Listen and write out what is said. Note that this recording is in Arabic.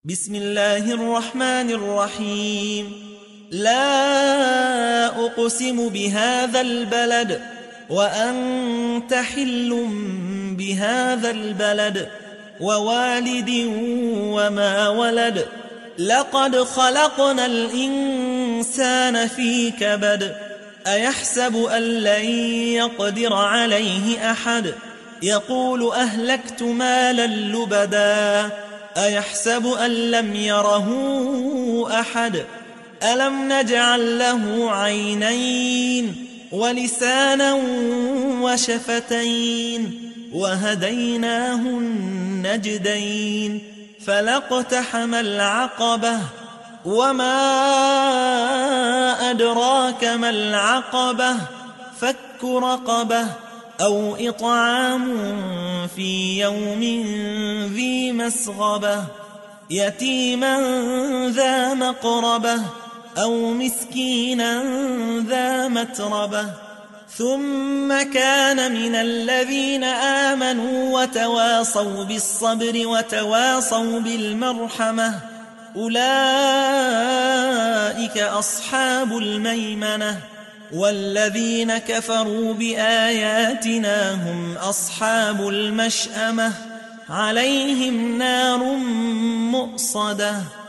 بسم الله الرحمن الرحيم. لا أقسم بهذا البلد وأنت حل بهذا البلد ووالد وما ولد. لقد خلقنا الإنسان في كبد. أيحسب أن لن يقدر عليه أحد. يقول أهلكت مالا لبدا. أيحسب أن لم يره أحد. ألم نجعل له عينين ولسانا وشفتين وهديناه النجدين. فلاقتحم العقبة وما أدراك ما العقبة. فك رقبة أو إطعام في يوم ذي مسغبة يتيما ذا مقربة أو مسكينا ذا متربة. ثم كان من الذين آمنوا وتواصوا بالصبر وتواصوا بالمرحمة أولئك أصحاب الميمنة. والذين كفروا بآياتنا هم أصحاب المشأمة عليهم نار مؤصدة.